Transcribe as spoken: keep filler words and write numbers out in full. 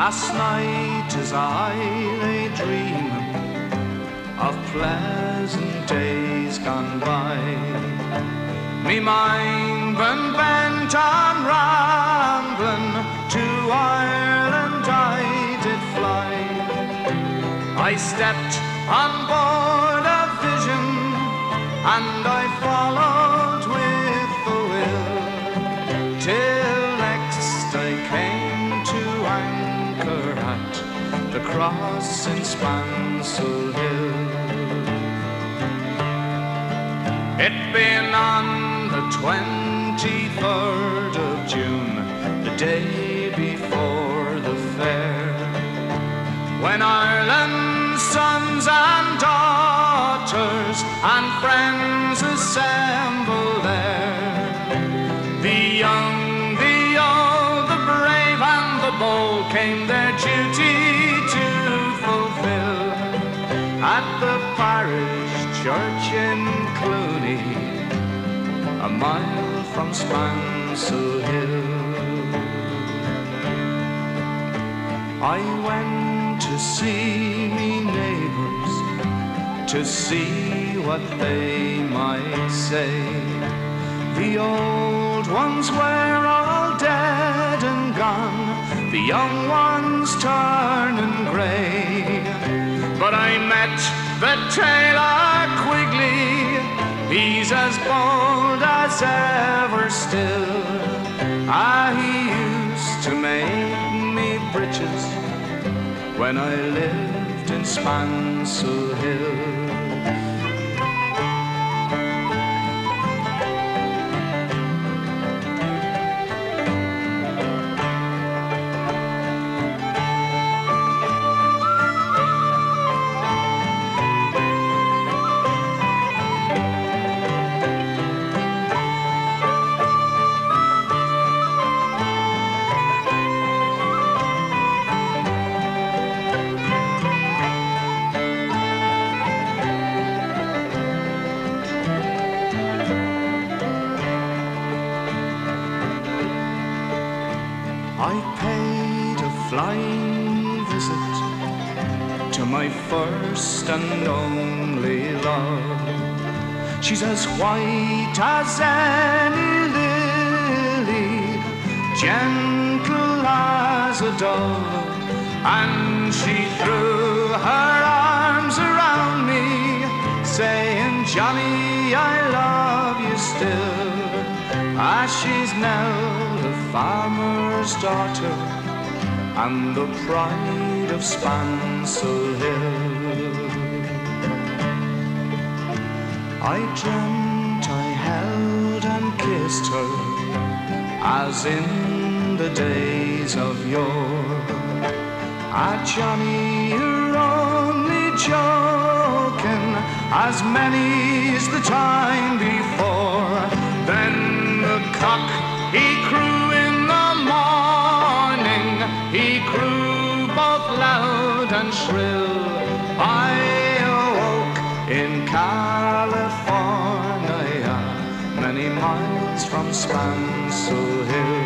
Last night as I lay dreaming of pleasant days gone by, me mind been bent on rambling, to Ireland I did fly. I stepped on board a vision and I followed with the will, till next I came to anchor at the cross in Spansel Hill. It been on the twenty-third of June, the day before the fair, when Ireland's sons and daughters and friends assemble there. The young, the old, the brave and the bold came their duty to fulfill at the parish church in Clooney, a mile from Spansel Hill. I went to see me neighbours, to see what they might say. The old ones were all dead and gone, the young ones turning grey. But I met the tailor Quigley, he's as bold as ever still. Ah, he used to make me breeches when I lived in Spansel Hill. I paid a flying visit to my first and only love. She's as white as any lily, gentle as a dove, and she threw her arms around me, saying, Johnny, I love you still. As she's now the farmer's daughter and the pride of Spansel Hill. I dreamt I held and kissed her as in the days of yore. Ah, Johnny, you're only joking, as many's the time before. Then the cock, he crew in the morning, he crew both loud and shrill. I awoke in California, many miles from Spansel Hill.